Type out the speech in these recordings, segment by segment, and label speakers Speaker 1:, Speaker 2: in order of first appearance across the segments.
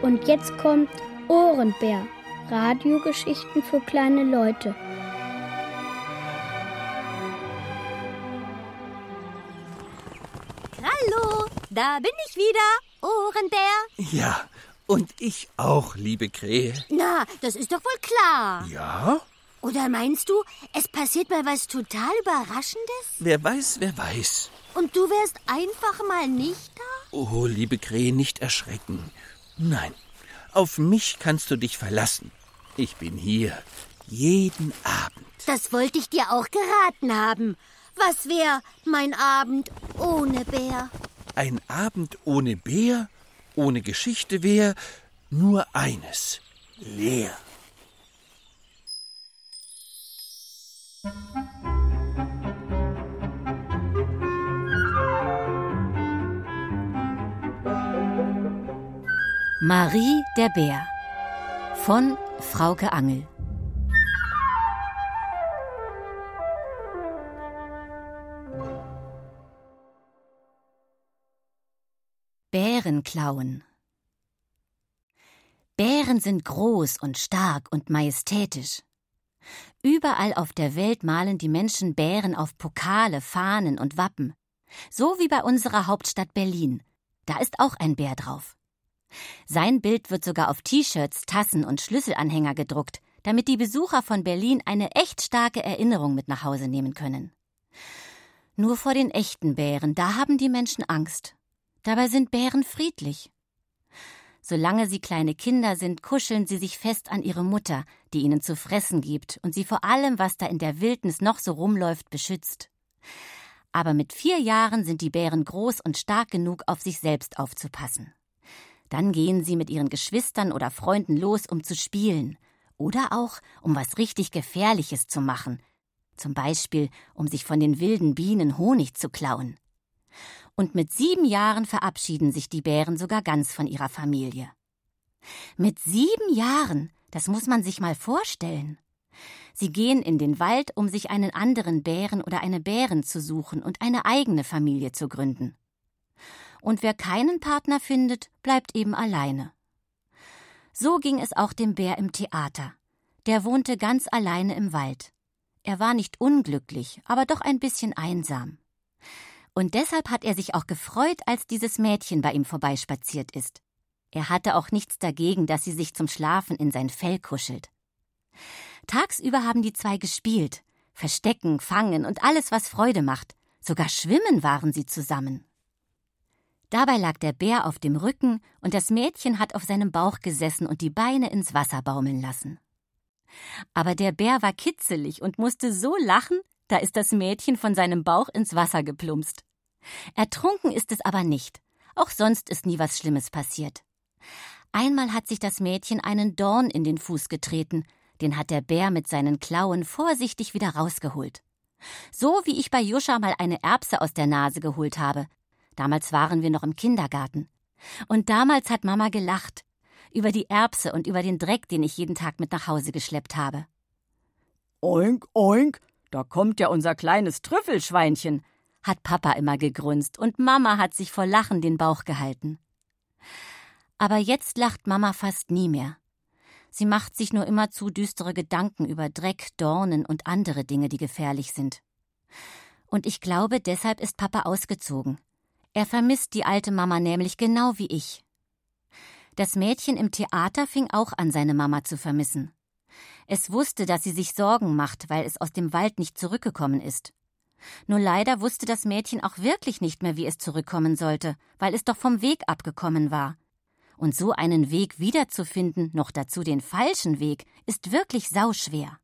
Speaker 1: Und jetzt kommt Ohrenbär. Radiogeschichten für kleine Leute.
Speaker 2: Hallo, da bin ich wieder, Ohrenbär.
Speaker 3: Ja, und ich auch, liebe Krähe.
Speaker 2: Na, das ist doch wohl klar.
Speaker 3: Ja?
Speaker 2: Oder meinst du, es passiert mal was total Überraschendes?
Speaker 3: Wer weiß, wer weiß.
Speaker 2: Und du wärst einfach mal nicht da?
Speaker 3: Oh, liebe Krähe, nicht erschrecken. Nein, auf mich kannst du dich verlassen. Ich bin hier, jeden Abend.
Speaker 2: Das wollte ich dir auch geraten haben. Was wäre mein Abend ohne Bär?
Speaker 3: Ein Abend ohne Bär, ohne Geschichte wäre nur eines: leer.
Speaker 4: Marie der Bär von Frauke Angel. Bären klauen. Bären sind groß und stark und majestätisch. Überall auf der Welt malen die Menschen Bären auf Pokale, Fahnen und Wappen. So wie bei unserer Hauptstadt Berlin. Da ist auch ein Bär drauf. Sein Bild wird sogar auf T-Shirts, Tassen und Schlüsselanhänger gedruckt, damit die Besucher von Berlin eine echt starke Erinnerung mit nach Hause nehmen können. Nur vor den echten Bären, da haben die Menschen Angst. Dabei sind Bären friedlich. Solange sie kleine Kinder sind, kuscheln sie sich fest an ihre Mutter, die ihnen zu fressen gibt und sie vor allem, was da in der Wildnis noch so rumläuft, beschützt. Aber mit 4 Jahren sind die Bären groß und stark genug, auf sich selbst aufzupassen. Dann gehen sie mit ihren Geschwistern oder Freunden los, um zu spielen. Oder auch, um was richtig Gefährliches zu machen. Zum Beispiel, um sich von den wilden Bienen Honig zu klauen. Und mit 7 Jahren verabschieden sich die Bären sogar ganz von ihrer Familie. Mit 7 Jahren, das muss man sich mal vorstellen. Sie gehen in den Wald, um sich einen anderen Bären oder eine Bärin zu suchen und eine eigene Familie zu gründen. Und wer keinen Partner findet, bleibt eben alleine. So ging es auch dem Bär im Theater. Der wohnte ganz alleine im Wald. Er war nicht unglücklich, aber doch ein bisschen einsam. Und deshalb hat er sich auch gefreut, als dieses Mädchen bei ihm vorbeispaziert ist. Er hatte auch nichts dagegen, dass sie sich zum Schlafen in sein Fell kuschelt. Tagsüber haben die zwei gespielt, Verstecken, Fangen und alles, was Freude macht. Sogar schwimmen waren sie zusammen. Dabei lag der Bär auf dem Rücken und das Mädchen hat auf seinem Bauch gesessen und die Beine ins Wasser baumeln lassen. Aber der Bär war kitzelig und musste so lachen, da ist das Mädchen von seinem Bauch ins Wasser geplumpst. Ertrunken ist es aber nicht. Auch sonst ist nie was Schlimmes passiert. Einmal hat sich das Mädchen einen Dorn in den Fuß getreten. Den hat der Bär mit seinen Klauen vorsichtig wieder rausgeholt. So wie ich bei Juscha mal eine Erbse aus der Nase geholt habe. Damals waren wir noch im Kindergarten. Und damals hat Mama gelacht. Über die Erbse und über den Dreck, den ich jeden Tag mit nach Hause geschleppt habe.
Speaker 5: Oink, oink, da kommt ja unser kleines Trüffelschweinchen,
Speaker 4: hat Papa immer gegrunzt und Mama hat sich vor Lachen den Bauch gehalten. Aber jetzt lacht Mama fast nie mehr. Sie macht sich nur immerzu düstere Gedanken über Dreck, Dornen und andere Dinge, die gefährlich sind. Und ich glaube, deshalb ist Papa ausgezogen. Er vermisst die alte Mama nämlich genau wie ich. Das Mädchen im Theater fing auch an, seine Mama zu vermissen. Es wusste, dass sie sich Sorgen macht, weil es aus dem Wald nicht zurückgekommen ist. Nur leider wusste das Mädchen auch wirklich nicht mehr, wie es zurückkommen sollte, weil es doch vom Weg abgekommen war. Und so einen Weg wiederzufinden, noch dazu den falschen Weg, ist wirklich sauschwer.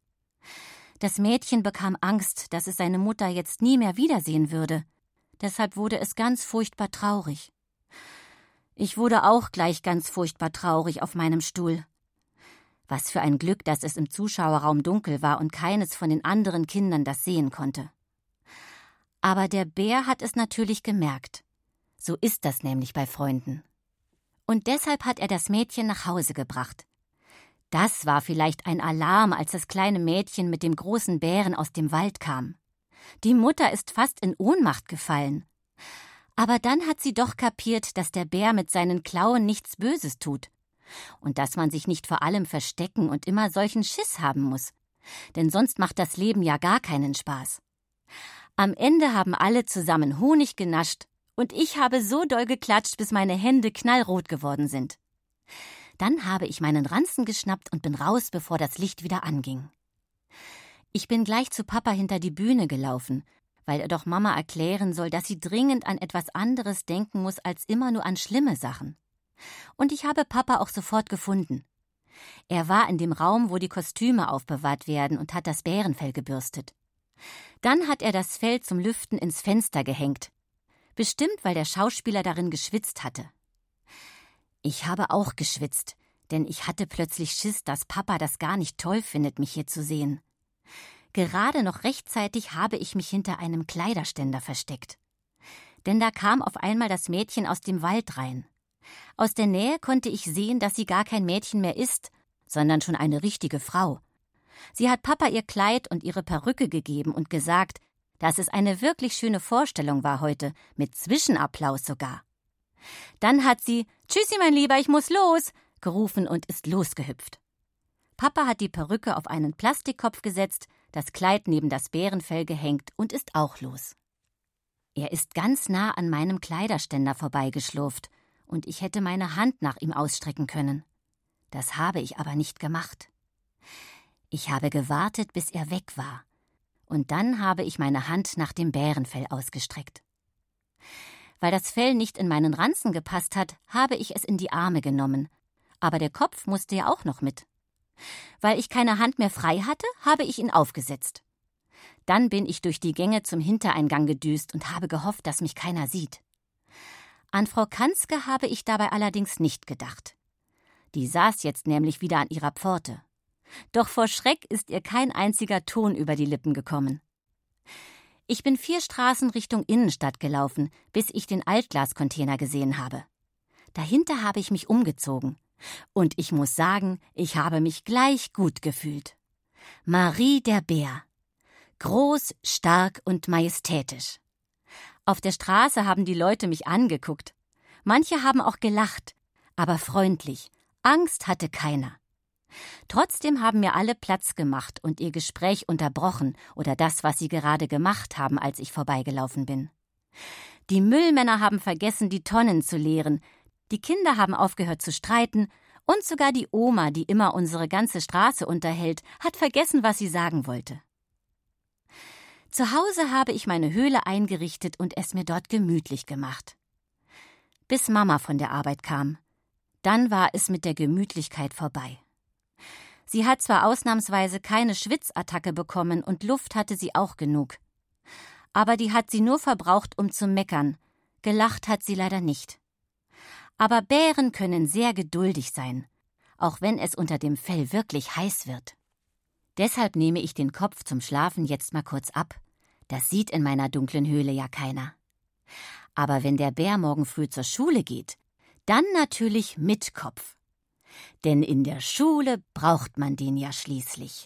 Speaker 4: Das Mädchen bekam Angst, dass es seine Mutter jetzt nie mehr wiedersehen würde. Deshalb wurde es ganz furchtbar traurig. Ich wurde auch gleich ganz furchtbar traurig auf meinem Stuhl. Was für ein Glück, dass es im Zuschauerraum dunkel war und keines von den anderen Kindern das sehen konnte. Aber der Bär hat es natürlich gemerkt. So ist das nämlich bei Freunden. Und deshalb hat er das Mädchen nach Hause gebracht. Das war vielleicht ein Alarm, als das kleine Mädchen mit dem großen Bären aus dem Wald kam. Die Mutter ist fast in Ohnmacht gefallen. Aber dann hat sie doch kapiert, dass der Bär mit seinen Klauen nichts Böses tut. Und dass man sich nicht vor allem verstecken und immer solchen Schiss haben muss. Denn sonst macht das Leben ja gar keinen Spaß. Am Ende haben alle zusammen Honig genascht und ich habe so doll geklatscht, bis meine Hände knallrot geworden sind. Dann habe ich meinen Ranzen geschnappt und bin raus, bevor das Licht wieder anging. Ich bin gleich zu Papa hinter die Bühne gelaufen, weil er doch Mama erklären soll, dass sie dringend an etwas anderes denken muss als immer nur an schlimme Sachen. Und ich habe Papa auch sofort gefunden. Er war in dem Raum, wo die Kostüme aufbewahrt werden und hat das Bärenfell gebürstet. Dann hat er das Fell zum Lüften ins Fenster gehängt. Bestimmt, weil der Schauspieler darin geschwitzt hatte. Ich habe auch geschwitzt, denn ich hatte plötzlich Schiss, dass Papa das gar nicht toll findet, mich hier zu sehen. Gerade noch rechtzeitig habe ich mich hinter einem Kleiderständer versteckt. Denn da kam auf einmal das Mädchen aus dem Wald rein. Aus der Nähe konnte ich sehen, dass sie gar kein Mädchen mehr ist, sondern schon eine richtige Frau. Sie hat Papa ihr Kleid und ihre Perücke gegeben und gesagt, dass es eine wirklich schöne Vorstellung war heute, mit Zwischenapplaus sogar. Dann hat sie »Tschüssi, mein Lieber, ich muss los« gerufen und ist losgehüpft. Papa hat die Perücke auf einen Plastikkopf gesetzt, das Kleid neben das Bärenfell gehängt und ist auch los. Er ist ganz nah an meinem Kleiderständer vorbeigeschlurft und ich hätte meine Hand nach ihm ausstrecken können. Das habe ich aber nicht gemacht. Ich habe gewartet, bis er weg war. Und dann habe ich meine Hand nach dem Bärenfell ausgestreckt. Weil das Fell nicht in meinen Ranzen gepasst hat, habe ich es in die Arme genommen. Aber der Kopf musste ja auch noch mit. Weil ich keine Hand mehr frei hatte, habe ich ihn aufgesetzt. Dann bin ich durch die Gänge zum Hintereingang gedüst und habe gehofft, dass mich keiner sieht. An Frau Kanzke habe ich dabei allerdings nicht gedacht. Die saß jetzt nämlich wieder an ihrer Pforte. Doch vor Schreck ist ihr kein einziger Ton über die Lippen gekommen. Ich bin 4 Straßen Richtung Innenstadt gelaufen, bis ich den Altglascontainer gesehen habe. Dahinter habe ich mich umgezogen. Und ich muss sagen, ich habe mich gleich gut gefühlt. Marie der Bär. Groß, stark und majestätisch. Auf der Straße haben die Leute mich angeguckt. Manche haben auch gelacht, aber freundlich. Angst hatte keiner. Trotzdem haben mir alle Platz gemacht und ihr Gespräch unterbrochen oder das, was sie gerade gemacht haben, als ich vorbeigelaufen bin. Die Müllmänner haben vergessen, die Tonnen zu leeren, die Kinder haben aufgehört zu streiten und sogar die Oma, die immer unsere ganze Straße unterhält, hat vergessen, was sie sagen wollte. Zu Hause habe ich meine Höhle eingerichtet und es mir dort gemütlich gemacht. Bis Mama von der Arbeit kam. Dann war es mit der Gemütlichkeit vorbei. Sie hat zwar ausnahmsweise keine Schwitzattacke bekommen und Luft hatte sie auch genug. Aber die hat sie nur verbraucht, um zu meckern. Gelacht hat sie leider nicht. Aber Bären können sehr geduldig sein, auch wenn es unter dem Fell wirklich heiß wird. Deshalb nehme ich den Kopf zum Schlafen jetzt mal kurz ab. Das sieht in meiner dunklen Höhle ja keiner. Aber wenn der Bär morgen früh zur Schule geht, dann natürlich mit Kopf. Denn in der Schule braucht man den ja schließlich.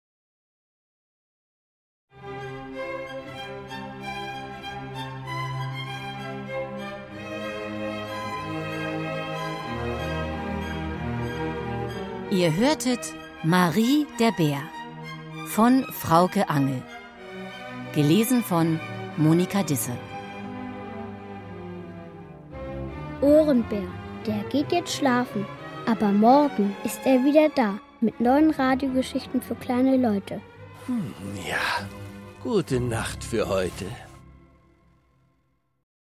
Speaker 4: Ihr hörtet Marie der Bär von Frauke Angel. Gelesen von Monika Disse.
Speaker 1: Ohrenbär, der geht jetzt schlafen. Aber morgen ist er wieder da mit neuen Radiogeschichten für kleine Leute.
Speaker 3: Ja, gute Nacht für heute.